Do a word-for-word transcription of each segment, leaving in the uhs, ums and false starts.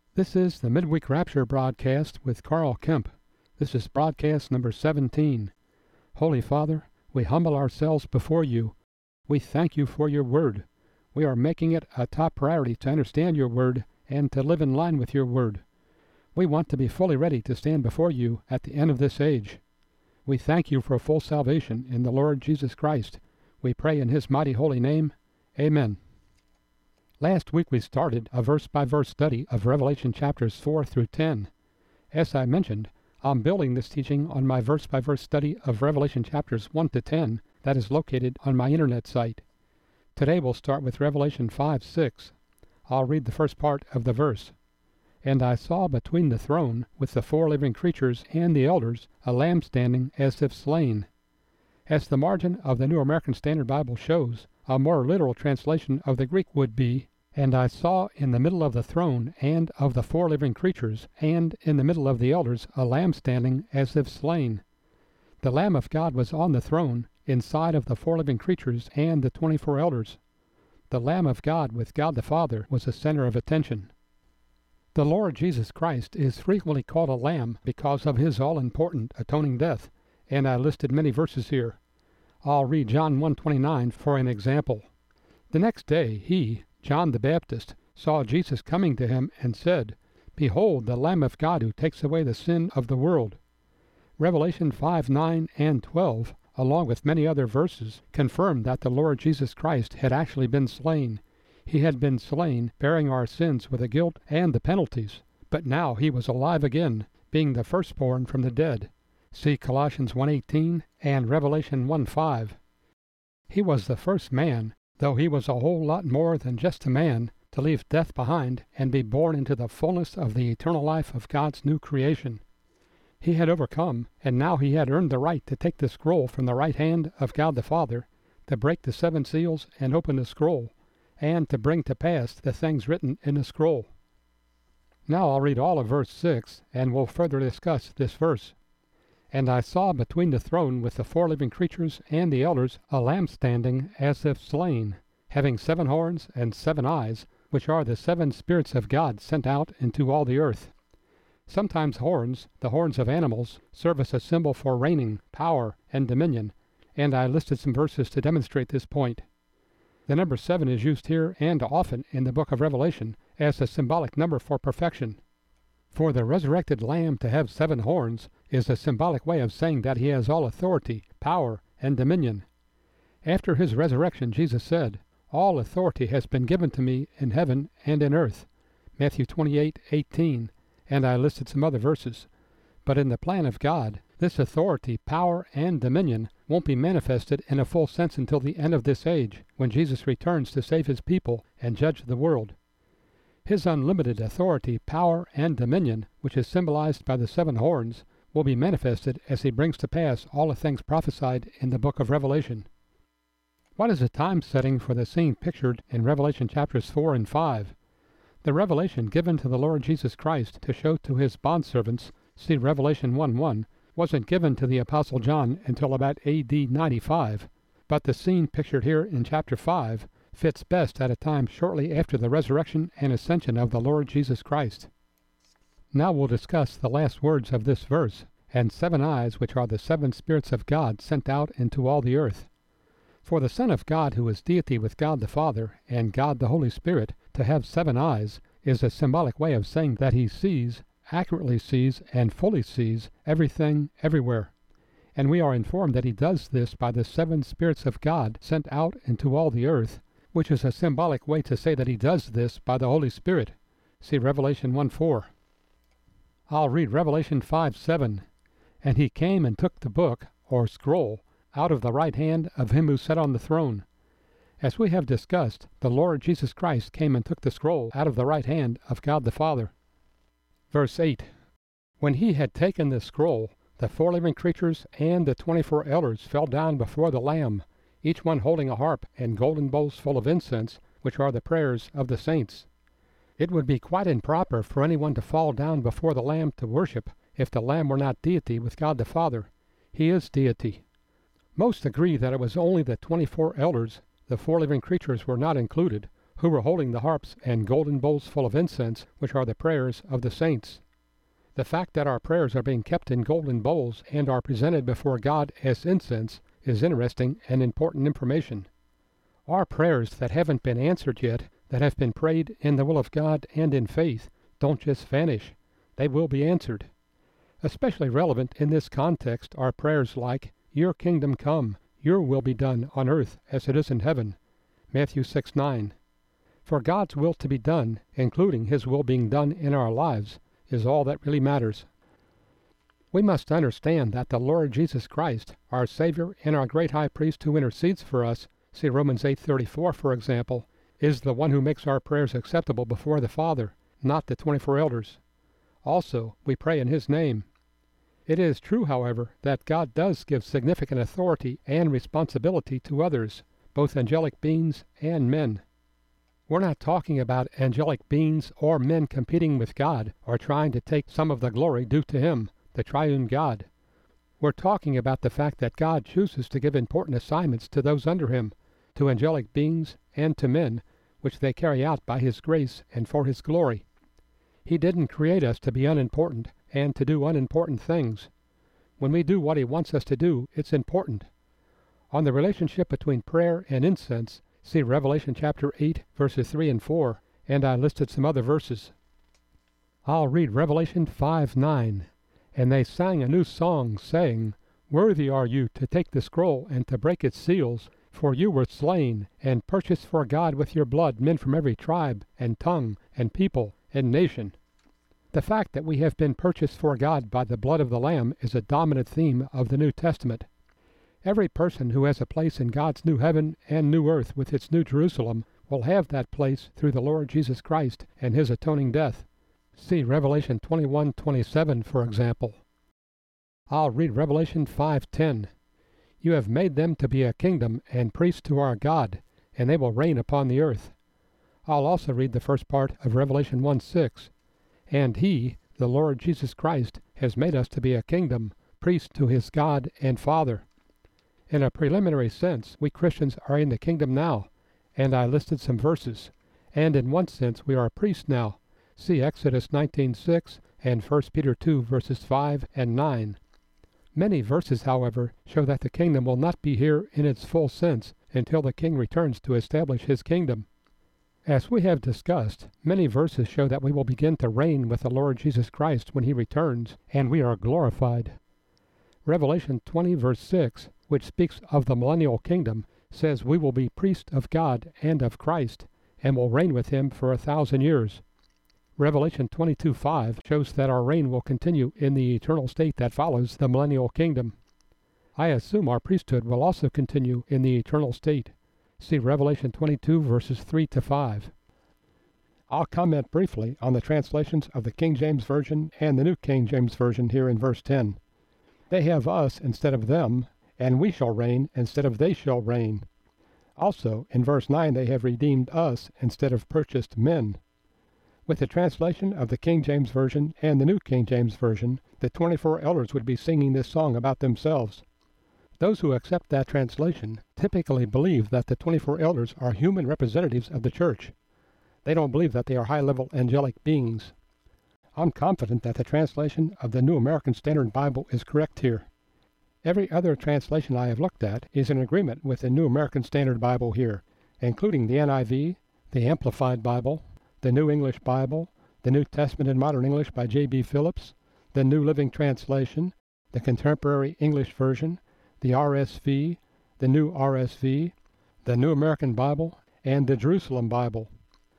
This is the Midweek Rapture broadcast with Carl Kemp. This is broadcast number seventeen. Holy Father, we humble ourselves before you. We thank you for your word. We are making it a top priority to understand your word and to live in line with your word. We want to be fully ready to stand before you at the end of this age. We thank you for full salvation in the Lord Jesus Christ. We pray in his mighty holy name. Amen. Last week we started a verse-by-verse study of Revelation chapters four through ten. As I mentioned, I'm building this teaching on my verse-by-verse study of Revelation chapters one to ten that is located on my internet site. Today we'll start with Revelation five six. I'll read the first part of the verse. And I saw between the throne with the four living creatures and the elders a lamb standing as if slain. As the margin of the New American Standard Bible shows, a more literal translation of the Greek would be, And I saw in the middle of the throne and of the four living creatures and in the middle of the elders a lamb standing as if slain. The Lamb of God was on the throne, inside of the four living creatures and the twenty-four elders. The Lamb of God with God the Father was the center of attention. The Lord Jesus Christ is frequently called a lamb because of his all-important atoning death, and I listed many verses here. I'll read John one twenty-nine for an example. The next day he, John the Baptist, saw Jesus coming to him and said, Behold, the Lamb of God who takes away the sin of the world. Revelation five nine and twelve, along with many other verses, confirm that the Lord Jesus Christ had actually been slain. He had been slain, bearing our sins with the guilt and the penalties, but now he was alive again, being the firstborn from the dead. See Colossians one eighteen and Revelation one five. He was the first man, though he was a whole lot more than just a man, to leave death behind and be born into the fullness of the eternal life of God's new creation. He had overcome, and now he had earned the right to take the scroll from the right hand of God the Father, to break the seven seals and open the scroll, and to bring to pass the things written in the scroll. Now I'll read all of verse six, and we'll further discuss this verse. And I saw between the throne with the four living creatures and the elders a lamb standing as if slain, having seven horns and seven eyes, which are the seven spirits of God sent out into all the earth. Sometimes horns, the horns of animals, serve as a symbol for reigning, power, and dominion, and I listed some verses to demonstrate this point. The number seven is used here and often in the book of Revelation as a symbolic number for perfection. For the resurrected Lamb to have seven horns is a symbolic way of saying that he has all authority, power, and dominion. After his resurrection, Jesus said, All authority has been given to me in heaven and in earth. Matthew twenty-eight eighteen, and I listed some other verses. But in the plan of God, this authority, power, and dominion won't be manifested in a full sense until the end of this age, when Jesus returns to save his people and judge the world. His unlimited authority, power, and dominion, which is symbolized by the seven horns, will be manifested as he brings to pass all the things prophesied in the book of Revelation. What is the time setting for the scene pictured in Revelation chapters four and five? The revelation given to the Lord Jesus Christ to show to his bondservants, see Revelation one one, wasn't given to the Apostle John until about A D ninety-five, but the scene pictured here in chapter five fits best at a time shortly after the resurrection and ascension of the Lord Jesus Christ. Now we'll discuss the last words of this verse, and seven eyes, which are the seven spirits of God sent out into all the earth. For the Son of God, who is deity with God the Father and God the Holy Spirit, to have seven eyes is a symbolic way of saying that he sees, accurately sees, and fully sees everything everywhere. And we are informed that he does this by the seven spirits of God sent out into all the earth, which is a symbolic way to say that he does this by the Holy Spirit. See Revelation one four. I'll read Revelation five seven. And he came and took the book, or scroll, out of the right hand of him who sat on the throne. As we have discussed, the Lord Jesus Christ came and took the scroll out of the right hand of God the Father. Verse eight. When he had taken the scroll, the four living creatures and the twenty-four elders fell down before the Lamb, each one holding a harp and golden bowls full of incense, which are the prayers of the saints. It would be quite improper for anyone to fall down before the Lamb to worship if the Lamb were not deity with God the Father. He is deity. Most agree that it was only the twenty-four elders, the four living creatures were not included, who were holding the harps and golden bowls full of incense, which are the prayers of the saints. The fact that our prayers are being kept in golden bowls and are presented before God as incense is interesting and important information. Our prayers that haven't been answered yet, that have been prayed in the will of God and in faith, don't just vanish. They will be answered. Especially relevant in this context are prayers like, "Your kingdom come, your will be done on earth as it is in heaven," Matthew six nine. For God's will to be done, including His will being done in our lives, is all that really matters. We must understand that the Lord Jesus Christ, our Savior and our great high priest who intercedes for us, see Romans eight thirty-four for example, is the one who makes our prayers acceptable before the Father, not the twenty-four elders. Also, we pray in His name. It is true, however, that God does give significant authority and responsibility to others, both angelic beings and men. We're not talking about angelic beings or men competing with God or trying to take some of the glory due to Him, the triune God. We're talking about the fact that God chooses to give important assignments to those under Him, to angelic beings and to men, which they carry out by His grace and for His glory. He didn't create us to be unimportant and to do unimportant things. When we do what He wants us to do, it's important. On the relationship between prayer and incense, see Revelation chapter eight, verses three and four, and I listed some other verses. I'll read Revelation five nine. And they sang a new song, saying, "Worthy are you to take the scroll and to break its seals, for you were slain, and purchased for God with your blood men from every tribe, and tongue, and people, and nation." The fact that we have been purchased for God by the blood of the Lamb is a dominant theme of the New Testament. Every person who has a place in God's new heaven and new earth with its new Jerusalem will have that place through the Lord Jesus Christ and His atoning death. See Revelation twenty-one twenty-seven, for example. I'll read Revelation five ten. "You have made them to be a kingdom and priests to our God, and they will reign upon the earth." I'll also read the first part of Revelation one six. "And He, the Lord Jesus Christ, has made us to be a kingdom, priests to His God and Father." In a preliminary sense, we Christians are in the kingdom now, and I listed some verses. And in one sense, we are priests now. See Exodus nineteen six and First Peter two, verses five and nine. Many verses, however, show that the kingdom will not be here in its full sense until the King returns to establish His kingdom. As we have discussed, many verses show that we will begin to reign with the Lord Jesus Christ when He returns, and we are glorified. Revelation twenty, verse six, which speaks of the millennial kingdom, says we will be priests of God and of Christ, and will reign with Him for a thousand years. Revelation twenty-two five shows that our reign will continue in the eternal state that follows the millennial kingdom. I assume our priesthood will also continue in the eternal state. See Revelation twenty-two, verses three to five. I'll comment briefly on the translations of the King James Version and the New King James Version here in verse ten. They have us instead of them, and we shall reign instead of they shall reign. Also, in verse nine, they have redeemed us instead of purchased men. With the translation of the King James Version and the New King James Version, the twenty-four elders would be singing this song about themselves. Those who accept that translation typically believe that the twenty-four elders are human representatives of the church. They don't believe that they are high-level angelic beings. I'm confident that the translation of the New American Standard Bible is correct here. Every other translation I have looked at is in agreement with the New American Standard Bible here, including the N I V, the Amplified Bible, the New English Bible, the New Testament in Modern English by J B Phillips, the New Living Translation, the Contemporary English Version, the R S V, the New R S V, the New American Bible, and the Jerusalem Bible.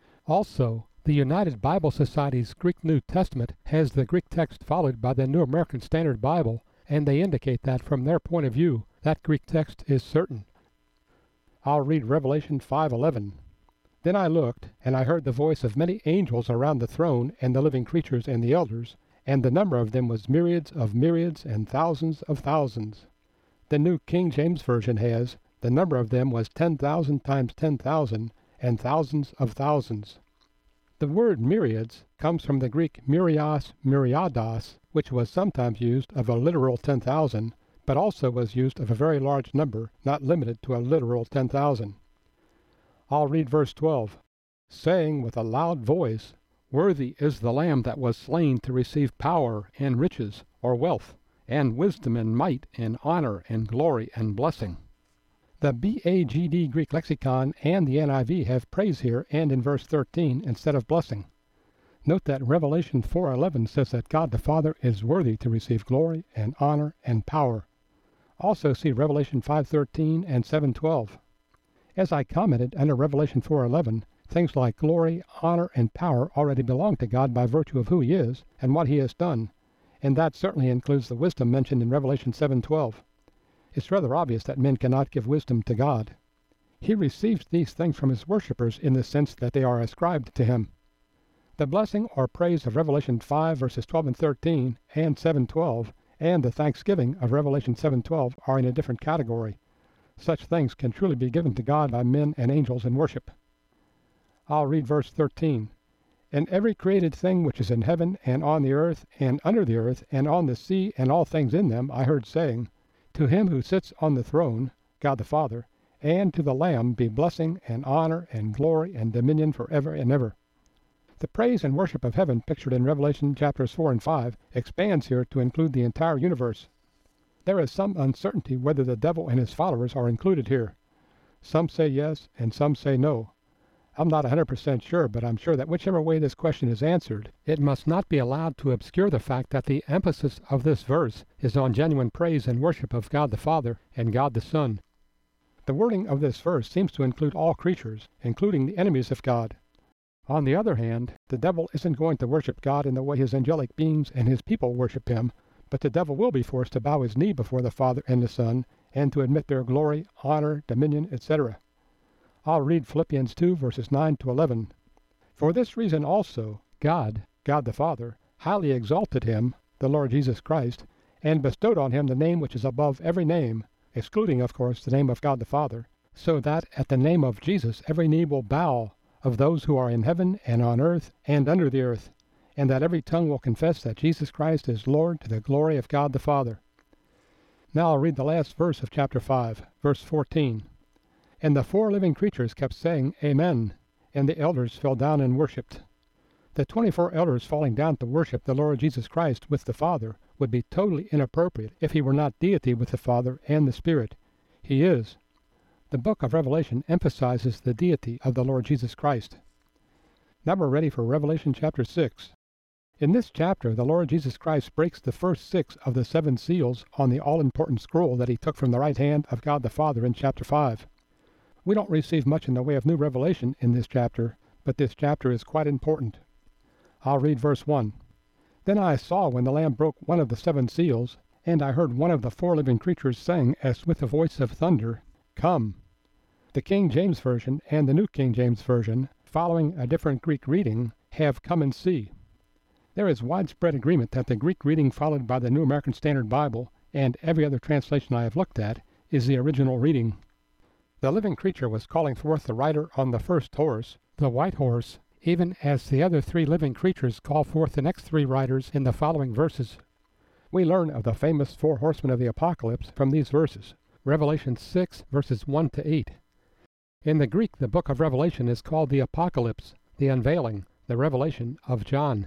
Also, the United Bible Society's Greek New Testament has the Greek text followed by the New American Standard Bible, and they indicate that from their point of view, that Greek text is certain. I'll read Revelation five eleven. "Then I looked, and I heard the voice of many angels around the throne and the living creatures and the elders, and the number of them was myriads of myriads and thousands of thousands." The New King James Version has, "The number of them was ten thousand times ten thousand, and thousands of thousands." The word myriads comes from the Greek myrios myriados, which was sometimes used of a literal ten thousand, but also was used of a very large number, not limited to a literal ten thousand. I'll read verse twelve. saying with a loud voice, Worthy is the Lamb that was slain to receive power and riches, or wealth, and wisdom and might and honor and glory and blessing. The B A G D Greek lexicon and the N I V have praise here and in verse thirteen instead of blessing. Note that Revelation four eleven says that God the Father is worthy to receive glory and honor and power. Also see Revelation five thirteen and seven twelve. As I commented under Revelation four eleven, things like glory, honor, and power already belong to God by virtue of who He is and what He has done, and that certainly includes the wisdom mentioned in Revelation seven twelve. It's rather obvious that men cannot give wisdom to God. He receives these things from His worshippers in the sense that they are ascribed to Him. The blessing or praise of Revelation five verses twelve and thirteen and seven twelve and the thanksgiving of Revelation seven twelve are in a different category. Such things can truly be given to God by men and angels in worship. I'll read verse thirteen. And every created thing which is in heaven and on the earth and under the earth and on the sea and all things in them I heard saying, To Him who sits on the throne, God the Father, and to the Lamb be blessing and honor and glory and dominion forever and ever. The praise and worship of heaven pictured in Revelation chapters four and five expands here to include the entire universe. There is some uncertainty whether the devil and his followers are included here. Some say yes and some say no. I'm not one hundred percent sure, but I'm sure that whichever way this question is answered, it must not be allowed to obscure the fact that the emphasis of this verse is on genuine praise and worship of God the Father and God the Son. The wording of this verse seems to include all creatures, including the enemies of God. On the other hand, the devil isn't going to worship God in the way his angelic beings and his people worship Him, but the devil will be forced to bow his knee before the Father and the Son and to admit their glory, honor, dominion, et cetera. I'll read Philippians two verses nine to eleven. For this reason also, God, God the Father, highly exalted Him, the Lord Jesus Christ, and bestowed on Him the name which is above every name, excluding, of course, the name of God the Father, so that at the name of Jesus every knee will bow, of those who are in heaven and on earth and under the earth, and that every tongue will confess that Jesus Christ is Lord to the glory of God the Father. Now I'll read the last verse of chapter five, verse fourteen. And the four living creatures kept saying, Amen, and the elders fell down and worshipped. The twenty-four elders falling down to worship the Lord Jesus Christ with the Father would be totally inappropriate if He were not deity with the Father and the Spirit. He is. The book of Revelation emphasizes the deity of the Lord Jesus Christ. Now we're ready for Revelation chapter six. In this chapter, the Lord Jesus Christ breaks the first six of the seven seals on the all-important scroll that He took from the right hand of God the Father in chapter five. We don't receive much in the way of new revelation in this chapter, but this chapter is quite important. I'll read verse one. Then I saw when the Lamb broke one of the seven seals, and I heard one of the four living creatures saying as with a voice of thunder, Come. The King James Version and the New King James Version, following a different Greek reading, have come and see. There is widespread agreement that the Greek reading followed by the New American Standard Bible and every other translation I have looked at is the original reading. The living creature was calling forth the rider on the first horse, the white horse, even as the other three living creatures call forth the next three riders in the following verses. We learn of the famous four horsemen of the apocalypse from these verses, Revelation six, verses one to eight. In the Greek, the book of Revelation is called the Apocalypse, the unveiling, the revelation of John.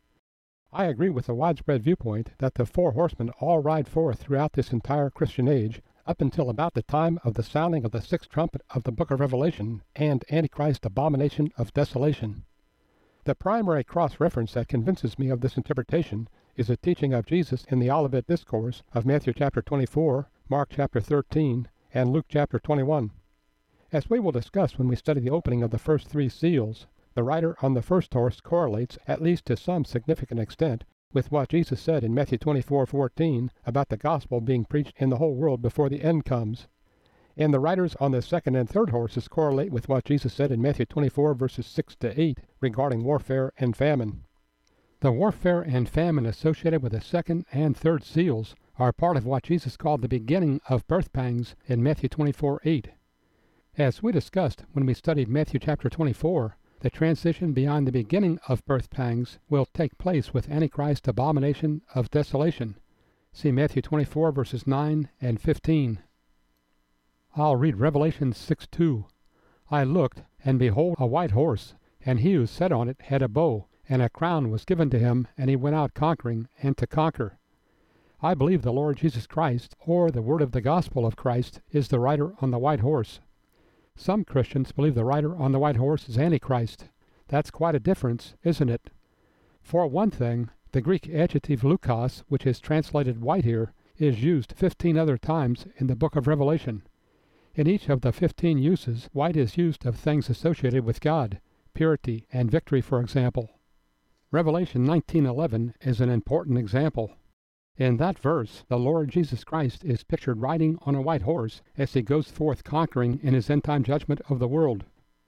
I agree with the widespread viewpoint that the four horsemen all ride forth throughout this entire Christian age, up until about the time of the sounding of the sixth trumpet of the book of Revelation and Antichrist's abomination of desolation. The primary cross-reference that convinces me of this interpretation is the teaching of Jesus in the Olivet Discourse of Matthew chapter twenty-four, Mark chapter thirteen, and Luke chapter twenty-one. As we will discuss when we study the opening of the first three seals, the rider on the first horse correlates, at least to some significant extent, with what Jesus said in Matthew twenty-four fourteen about the gospel being preached in the whole world before the end comes. And the riders on the second and third horses correlate with what Jesus said in Matthew twenty-four verses six to eight regarding warfare and famine. The warfare and famine associated with the second and third seals are part of what Jesus called the beginning of birth pangs in Matthew twenty-four eight. As we discussed when we studied Matthew chapter twenty-four, the transition beyond the beginning of birth pangs will take place with Antichrist's abomination of desolation. See Matthew twenty-four verses nine and fifteen. I'll read Revelation six two. I looked, and behold a white horse, and he who sat on it had a bow, and a crown was given to him, and he went out conquering and to conquer. I believe the Lord Jesus Christ, or the word of the gospel of Christ, is the rider on the white horse. Some Christians believe the rider on the white horse is Antichrist. That's quite a difference, isn't it? For one thing, the Greek adjective lukos, which is translated white here, is used fifteen other times in the book of Revelation. In each of the fifteen uses, white is used of things associated with God, purity and victory, for example. Revelation nineteen eleven is an important example. In that verse, the Lord Jesus Christ is pictured riding on a white horse as he goes forth conquering in his end-time judgment of the world.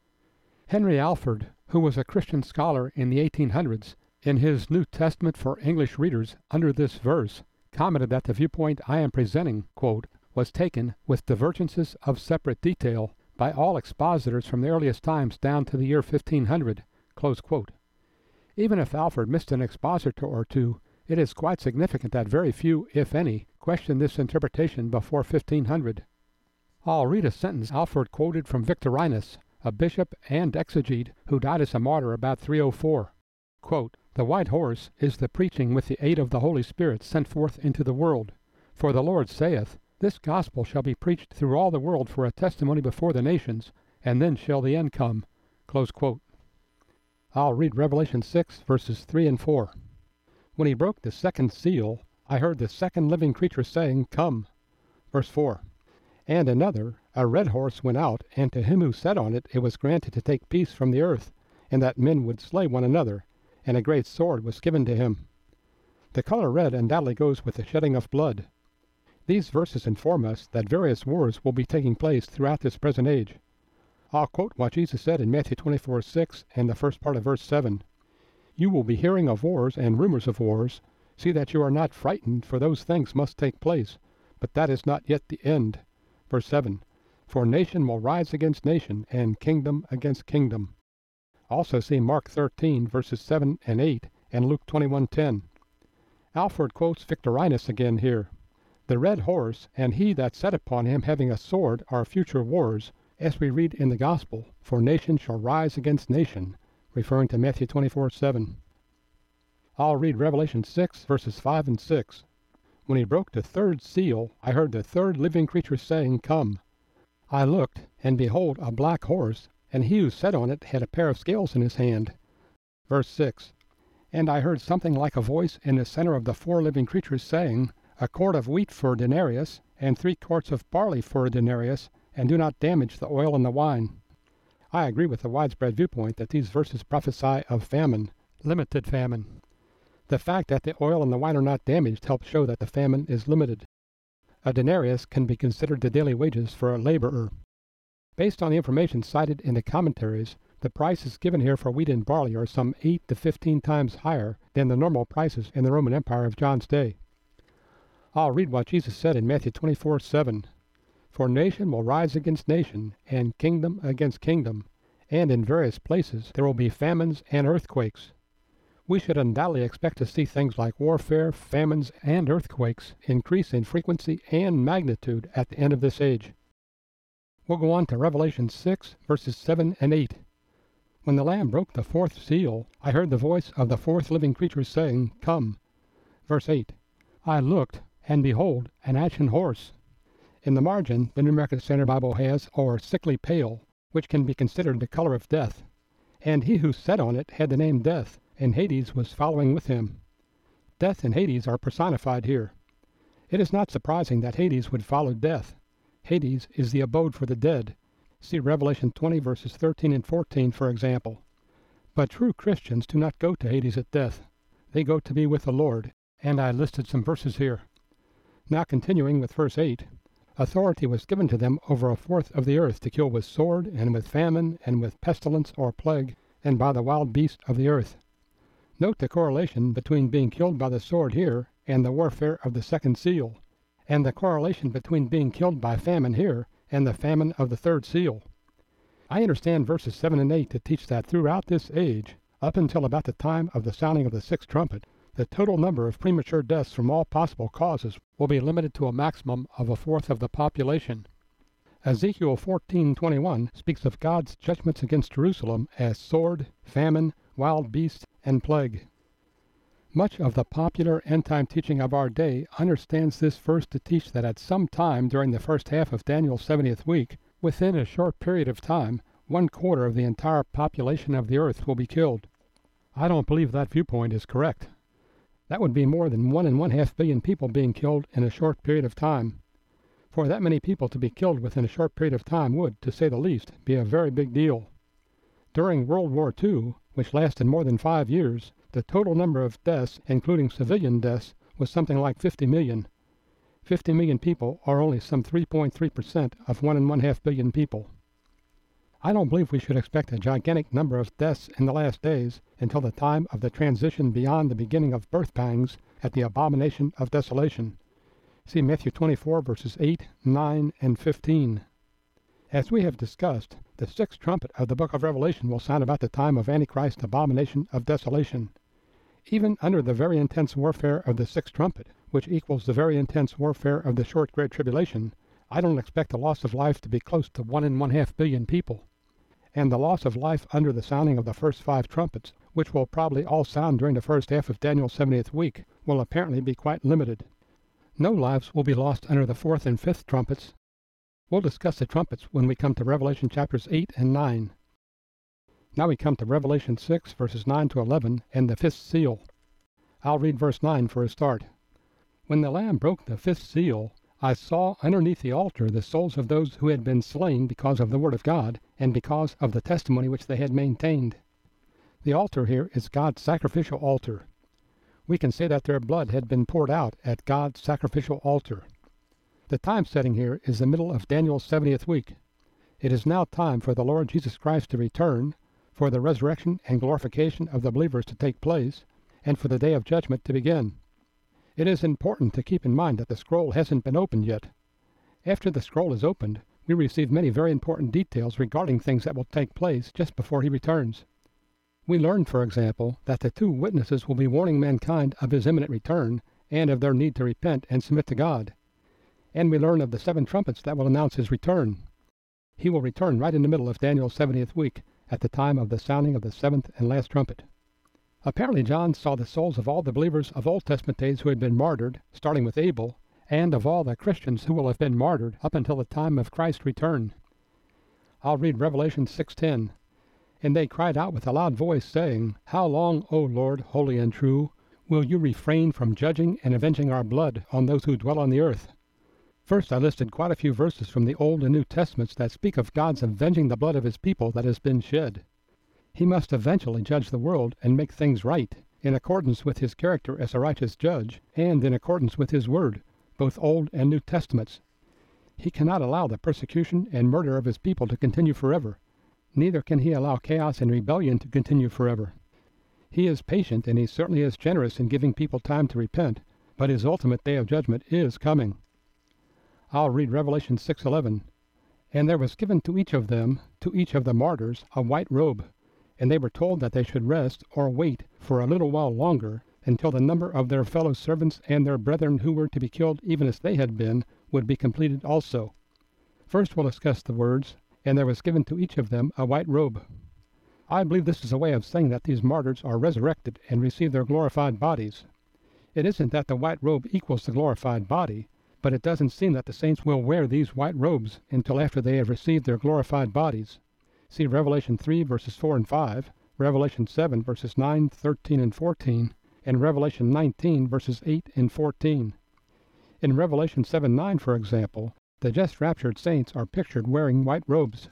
Henry Alford, who was a Christian scholar in the eighteen hundreds, in his New Testament for English readers under this verse, commented that the viewpoint I am presenting, quote, was taken with divergences of separate detail by all expositors from the earliest times down to the year fifteen hundred, close quote. Even if Alford missed an expositor or two, it is quite significant that very few, if any, questioned this interpretation before fifteen hundred. I'll read a sentence Alford quoted from Victorinus, a bishop and exegete who died as a martyr about three oh four. Quote, "The white horse is the preaching with the aid of the Holy Spirit sent forth into the world. For the Lord saith, This gospel shall be preached through all the world for a testimony before the nations, and then shall the end come." Close quote. I'll read Revelation six, verses three and four. "When he broke the second seal, I heard the second living creature saying, Come." Verse four. "And another, a red horse, went out, and to him who sat on it it was granted to take peace from the earth, and that men would slay one another, and a great sword was given to him." The color red undoubtedly goes with the shedding of blood. These verses inform us that various wars will be taking place throughout this present age. I'll quote what Jesus said in Matthew twenty-four six and the first part of verse seven. "You will be hearing of wars and rumors of wars. See that you are not frightened, for those things must take place, but that is not yet the end." Verse seven. "For nation will rise against nation, and kingdom against kingdom." Also see Mark thirteen, verses seven and eight, and Luke twenty-one ten. Alford quotes Victorinus again here. The red horse, and he that sat upon him having a sword, are future wars, as we read in the Gospel, "For nation shall rise against nation," referring to Matthew twenty-four seven. I'll read Revelation six, verses five and six. "When he broke the third seal, I heard the third living creature saying, Come. I looked, and behold, a black horse, and he who sat on it had a pair of scales in his hand." Verse six. "And I heard something like a voice in the center of the four living creatures saying, A quart of wheat for a denarius, and three quarts of barley for a denarius, and do not damage the oil and the wine." I agree with the widespread viewpoint that these verses prophesy of famine, limited famine. The fact that the oil and the wine are not damaged helps show that the famine is limited. A denarius can be considered the daily wages for a laborer. Based on the information cited in the commentaries, the prices given here for wheat and barley are some eight to fifteen times higher than the normal prices in the Roman Empire of John's day. I'll read what Jesus said in Matthew twenty-four seven. "For nation will rise against nation, and kingdom against kingdom, and in various places there will be famines and earthquakes." We should undoubtedly expect to see things like warfare, famines, and earthquakes increase in frequency and magnitude at the end of this age. We'll go on to Revelation six, verses seven and eight. "When the Lamb broke the fourth seal, I heard the voice of the fourth living creature saying, Come." Verse eight. "I looked, and behold, an ashen horse." In the margin, the New American Standard Bible has, or sickly pale, which can be considered the color of death. "And he who sat on it had the name Death, and Hades was following with him." Death and Hades are personified here. It is not surprising that Hades would follow death. Hades is the abode for the dead. See Revelation twenty, verses thirteen and fourteen, for example. But true Christians do not go to Hades at death. They go to be with the Lord, and I listed some verses here. Now continuing with verse eight. "Authority was given to them over a fourth of the earth to kill with sword, and with famine, and with pestilence or plague, and by the wild beast of the earth." Note the correlation between being killed by the sword here and the warfare of the second seal, and the correlation between being killed by famine here and the famine of the third seal. I understand verses seven and eight to teach that throughout this age, up until about the time of the sounding of the sixth trumpet, the total number of premature deaths from all possible causes will be limited to a maximum of a fourth of the population. Ezekiel fourteen twenty-one speaks of God's judgments against Jerusalem as sword, famine, wild beasts, and plague. Much of the popular end-time teaching of our day understands this verse to teach that at some time during the first half of Daniel's seventieth week, within a short period of time, one quarter of the entire population of the earth will be killed. I don't believe that viewpoint is correct. That would be more than one and one-half billion people being killed in a short period of time. For that many people to be killed within a short period of time would, to say the least, be a very big deal. During World War Two, which lasted more than five years, the total number of deaths, including civilian deaths, was something like fifty million. fifty million people are only some three point three percent of one and one-half billion people. I don't believe we should expect a gigantic number of deaths in the last days until the time of the transition beyond the beginning of birth pangs at the abomination of desolation. See Matthew twenty-four, verses eight, nine, and fifteen. As we have discussed, the sixth trumpet of the book of Revelation will sound about the time of Antichrist's abomination of desolation. Even under the very intense warfare of the sixth trumpet, which equals the very intense warfare of the short Great Tribulation, I don't expect the loss of life to be close to one and one-half billion people. And the loss of life under the sounding of the first five trumpets, which will probably all sound during the first half of Daniel's seventieth week, will apparently be quite limited. No lives will be lost under the fourth and fifth trumpets. We'll discuss the trumpets when we come to Revelation chapters eight and nine. Now we come to Revelation six, verses nine to eleven, and the fifth seal. I'll read verse nine for a start. When the Lamb broke the fifth seal, I saw underneath the altar the souls of those who had been slain because of the word of God, and because of the testimony which they had maintained. The altar here is God's sacrificial altar. We can say that their blood had been poured out at God's sacrificial altar. The time setting here is the middle of Daniel's seventieth week. It is now time for the Lord Jesus Christ to return, for the resurrection and glorification of the believers to take place, and for the day of judgment to begin. It is important to keep in mind that the scroll hasn't been opened yet. After the scroll is opened, we receive many very important details regarding things that will take place just before he returns. We learn, for example, that the two witnesses will be warning mankind of his imminent return and of their need to repent and submit to God. And we learn of the seven trumpets that will announce his return. He will return right in the middle of Daniel's seventieth week, at the time of the sounding of the seventh and last trumpet. Apparently John saw the souls of all the believers of Old Testament days who had been martyred, starting with Abel, and of all the Christians who will have been martyred up until the time of Christ's return. I'll read Revelation six ten. And they cried out with a loud voice, saying, How long, O Lord, holy and true, will you refrain from judging and avenging our blood on those who dwell on the earth? First, I listed quite a few verses from the Old and New Testaments that speak of God's avenging the blood of his people that has been shed. He must eventually judge the world and make things right, in accordance with his character as a righteous judge, and in accordance with his word, both Old and New Testaments. He cannot allow the persecution and murder of his people to continue forever. Neither can he allow chaos and rebellion to continue forever. He is patient, and he certainly is generous in giving people time to repent, but his ultimate day of judgment is coming. I'll read Revelation six eleven. And there was given to each of them, to each of the martyrs, a white robe, and they were told that they should rest or wait for a little while longer, until the number of their fellow servants and their brethren who were to be killed even as they had been would be completed also. First we'll discuss the words, and there was given to each of them a white robe. I believe this is a way of saying that these martyrs are resurrected and receive their glorified bodies. It isn't that the white robe equals the glorified body, but it doesn't seem that the saints will wear these white robes until after they have received their glorified bodies. See Revelation three, verses four and five, Revelation seven, verses nine, thirteen, and fourteen, and Revelation nineteen, verses eight and fourteen. In Revelation seven nine, for example, the just raptured saints are pictured wearing white robes.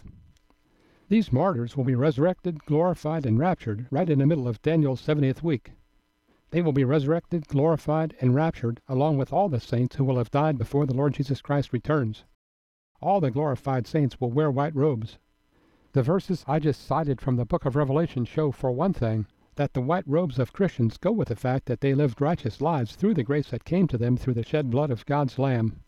These martyrs will be resurrected, glorified, and raptured right in the middle of Daniel's seventieth week. They will be resurrected, glorified, and raptured along with all the saints who will have died before the Lord Jesus Christ returns. All the glorified saints will wear white robes. The verses I just cited from the book of Revelation show, for one thing, that the white robes of Christians go with the fact that they lived righteous lives through the grace that came to them through the shed blood of God's Lamb.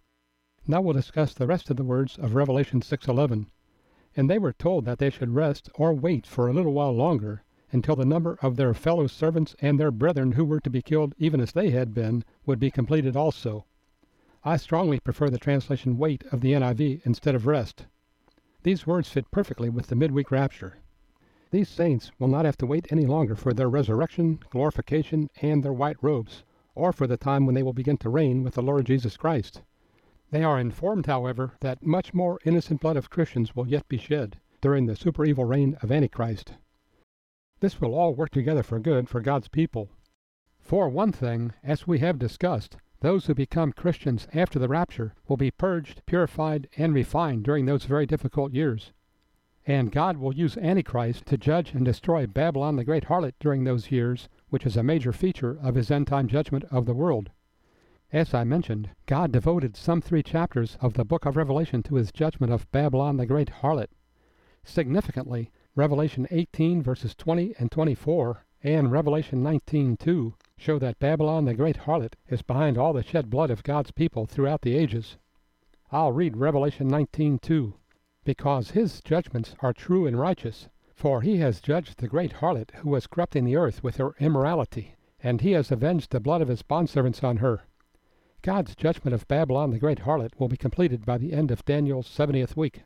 Now we'll discuss the rest of the words of Revelation six eleven. And they were told that they should rest or wait for a little while longer, until the number of their fellow servants and their brethren who were to be killed even as they had been would be completed also. I strongly prefer the translation wait of the N I V instead of rest. These words fit perfectly with the midweek rapture. These saints will not have to wait any longer for their resurrection, glorification, and their white robes, or for the time when they will begin to reign with the Lord Jesus Christ. They are informed, however, that much more innocent blood of Christians will yet be shed during the super evil reign of Antichrist. This will all work together for good for God's people. For one thing, as we have discussed, those who become Christians after the rapture will be purged, purified, and refined during those very difficult years. And God will use Antichrist to judge and destroy Babylon the great harlot during those years, which is a major feature of his end-time judgment of the world. As I mentioned, God devoted some three chapters of the book of Revelation to his judgment of Babylon the great harlot. Significantly, Revelation eighteen verses twenty and twenty-four and Revelation nineteen two show that Babylon the great harlot is behind all the shed blood of God's people throughout the ages. I'll read Revelation nineteen two. Because his judgments are true and righteous, for he has judged the great harlot who was corrupting the earth with her immorality, and he has avenged the blood of his bondservants on her. God's judgment of Babylon the great harlot will be completed by the end of Daniel's seventieth week.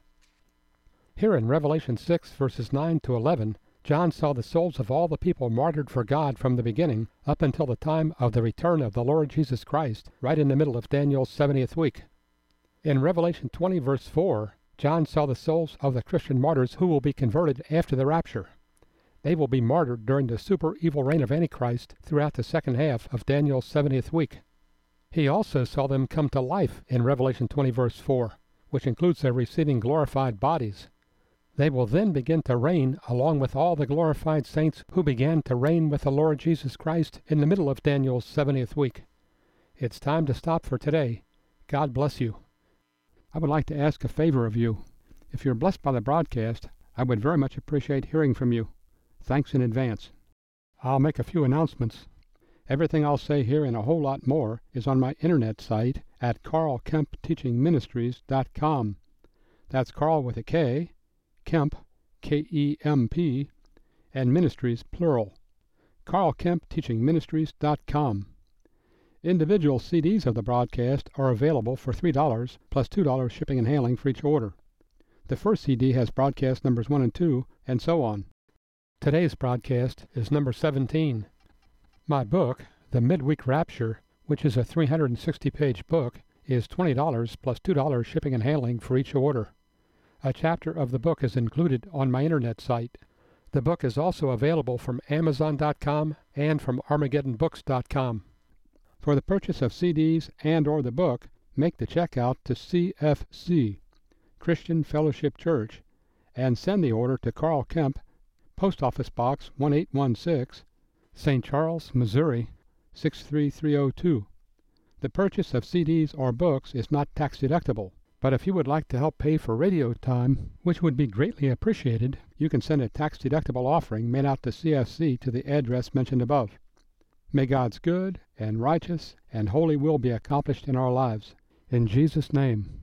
Here in Revelation six verses nine to eleven, John saw the souls of all the people martyred for God from the beginning up until the time of the return of the Lord Jesus Christ, right in the middle of Daniel's seventieth week. In Revelation twenty verse four, John saw the souls of the Christian martyrs who will be converted after the rapture. They will be martyred during the super evil reign of Antichrist throughout the second half of Daniel's seventieth week. He also saw them come to life in Revelation twenty verse four, which includes their receiving glorified bodies. They will then begin to reign along with all the glorified saints who began to reign with the Lord Jesus Christ in the middle of Daniel's seventieth week. It's time to stop for today. God bless you. I would like to ask a favor of you. If you're blessed by the broadcast, I would very much appreciate hearing from you. Thanks in advance. I'll make a few announcements. Everything I'll say here and a whole lot more is on my internet site at carl kemp teaching ministries dot com. That's Carl with a K, Kemp, K E M P, and Ministries, plural. carl kemp teaching ministries dot com. Individual C Ds of the broadcast are available for three dollars plus two dollars shipping and handling for each order. The first C D has broadcast numbers one and two, and so on. Today's broadcast is number seventeen. My book, The Midweek Rapture, which is a three hundred sixty page book, is twenty dollars plus two dollars shipping and handling for each order. A chapter of the book is included on my internet site. The book is also available from amazon dot com and from armageddon books dot com. For the purchase of C Ds and or the book, make the check out to C F C, Christian Fellowship Church, and send the order to Carl Kemp, Post Office Box one eight one six, Saint Charles, Missouri six three three oh two. The purchase of C Ds or books is not tax deductible, but if you would like to help pay for radio time, which would be greatly appreciated, you can send a tax deductible offering made out to C F C to the address mentioned above. May God's good and righteous and holy will be accomplished in our lives. In Jesus' name.